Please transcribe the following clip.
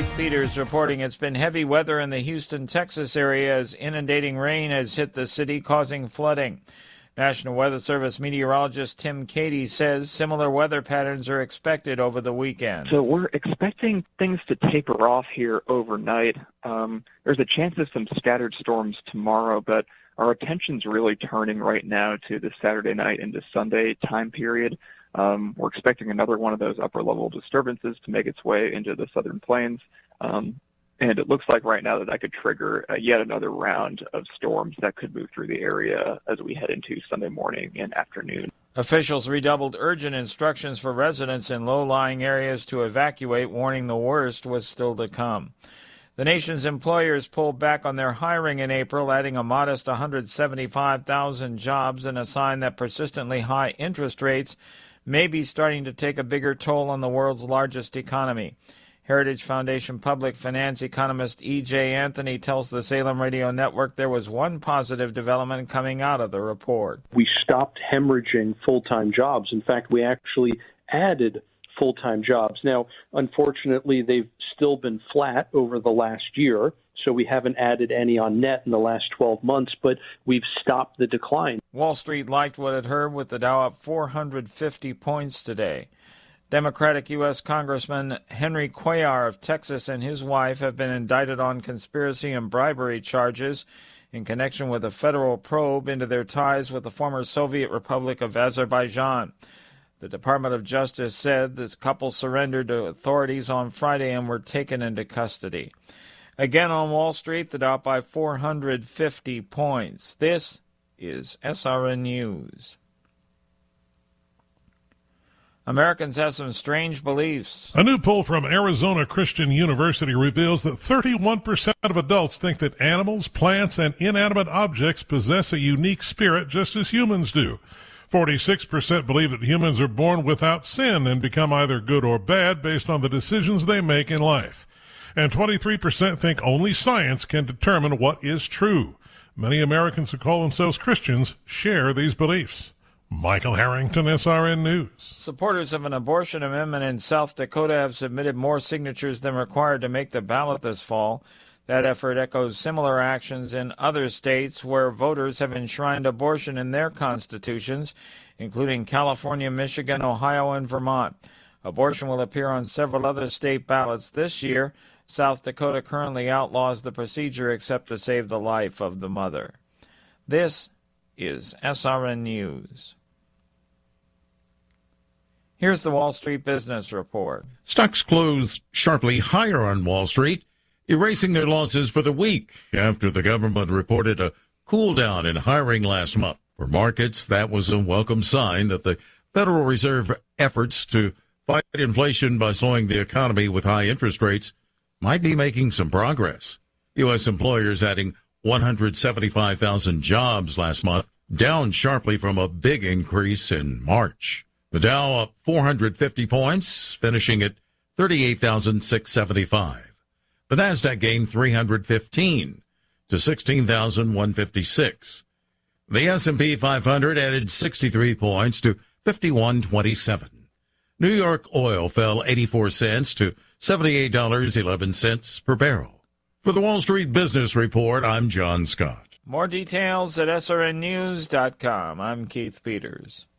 Keith Peters reporting it's been heavy weather in the Houston, Texas area as inundating rain has hit the city, causing flooding. National Weather Service meteorologist Tim Cady says similar weather patterns are expected over the weekend. So we're expecting things to taper off here overnight. There's a chance of some scattered storms tomorrow, but our attention's really turning right now to the Saturday night into Sunday time period. We're expecting another one of those upper-level disturbances to make its way into the southern plains. And it looks like right now that could trigger yet another round of storms that could move through the area as we head into Sunday morning and afternoon. Officials redoubled urgent instructions for residents in low-lying areas to evacuate, warning the worst was still to come. The nation's employers pulled back on their hiring in April, adding a modest 175,000 jobs, and a sign that persistently high interest rates may be starting to take a bigger toll on the world's largest economy. Heritage Foundation public finance economist E.J. Anthony tells the Salem Radio Network there was one positive development coming out of the report. We stopped hemorrhaging full-time jobs. In fact, we actually added full-time jobs. Now, unfortunately, they've still been flat over the last year, so we haven't added any on net in the last 12 months, but we've stopped the decline. Wall Street liked what it heard, with the Dow up 450 points today. Democratic U.S. Congressman Henry Cuellar of Texas and his wife have been indicted on conspiracy and bribery charges in connection with a federal probe into their ties with the former Soviet Republic of Azerbaijan. The Department of Justice said this couple surrendered to authorities on Friday and were taken into custody. Again on Wall Street, the Dow up by 450 points. This is SRN News. Americans have some strange beliefs. A new poll from Arizona Christian University reveals that 31% of adults think that animals, plants, and inanimate objects possess a unique spirit just as humans do. 46% believe that humans are born without sin and become either good or bad based on the decisions they make in life. And 23% think only science can determine what is true. Many Americans who call themselves Christians share these beliefs. Michael Harrington, SRN News. Supporters of an abortion amendment in South Dakota have submitted more signatures than required to make the ballot this fall. That effort echoes similar actions in other states where voters have enshrined abortion in their constitutions, including California, Michigan, Ohio, and Vermont. Abortion will appear on several other state ballots this year. South Dakota currently outlaws the procedure except to save the life of the mother. This is SRN News. Here's the Wall Street Business Report. Stocks closed sharply higher on Wall Street, erasing their losses for the week after the government reported a cool down in hiring last month. For markets, that was a welcome sign that the Federal Reserve efforts to fight inflation by slowing the economy with high interest rates might be making some progress. U.S. employers adding 175,000 jobs last month, down sharply from a big increase in March. The Dow up 450 points, finishing at 38,675. The Nasdaq gained 315 to 16,156. The S&P 500 added 63 points to 5127. New York oil fell 84 cents to $78.11 per barrel. For the Wall Street Business Report, I'm John Scott. More details at srnnews.com. I'm Keith Peters.